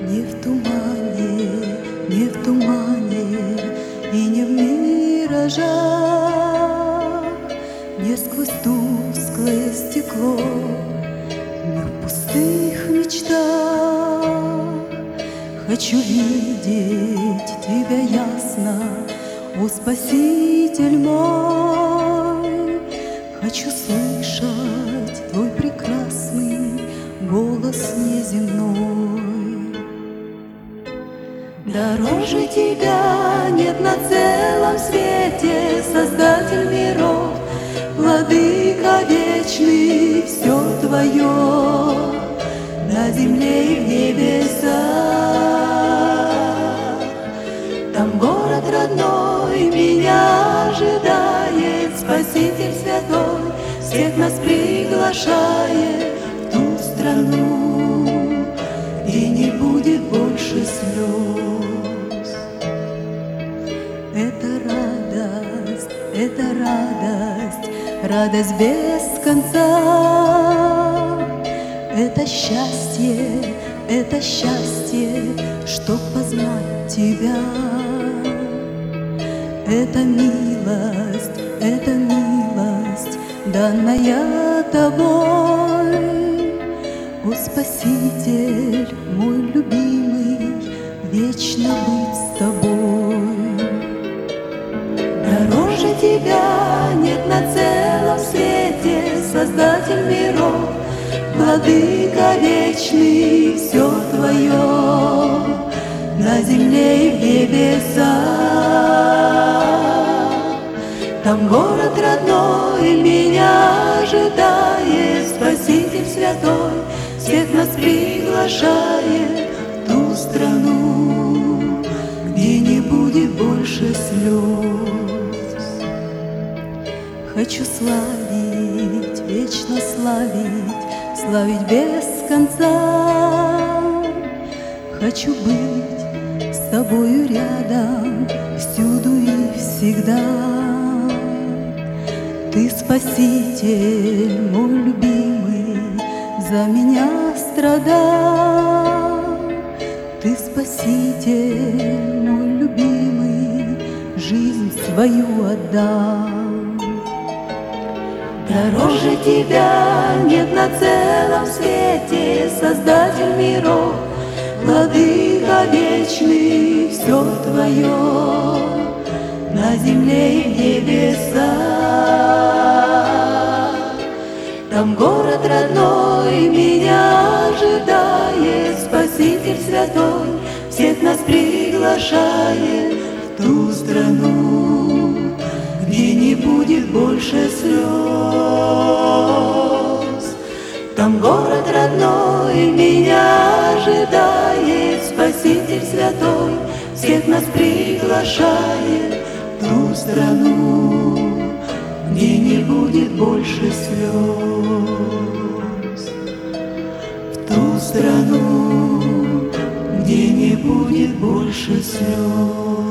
Не в тумане, не в тумане и не в миражах, не сквозь тусклое стекло, не в пустых мечтах. Хочу видеть Тебя ясно, о Спаситель мой. Хочу слышать Твой прекрасный голос неземной. Дороже Тебя нет на целом свете, Создатель миров, Владыка вечный, все Твое на земле и в небесах. Там город родной меня ожидает, Спаситель святой всех нас приглашает в ту страну, где не будет больше слез. Это радость, радость без конца. Это счастье, чтоб познать Тебя. Это милость, данная Тобой, о Спаситель мой любимый, вечно быть с Тобой. Дороже Тебя нет на целом свете, Создатель миров, Владыка вечный, все Твое на земле и в небесах. Там город родной меня ожидает, Спаситель святой всех нас приглашает в ту страну, где не будет больше слез. Хочу славить, вечно славить, славить без конца. Хочу быть с Тобою рядом всюду и всегда. Ты Спаситель мой любимый, за меня страдал. Ты Спаситель мой любимый, жизнь свою отдал. Дороже Тебя нет на целом свете, Создатель миров, Владыка вечный, все Твое на земле и в небесах. Там город родной меня ожидает, Спаситель святой всех нас приглашает в ту страну, где не будет больше слез. Там город родной меня ожидает, Спаситель святой всех нас приглашает в ту страну, где не будет больше слез. В ту страну, где не будет больше слез.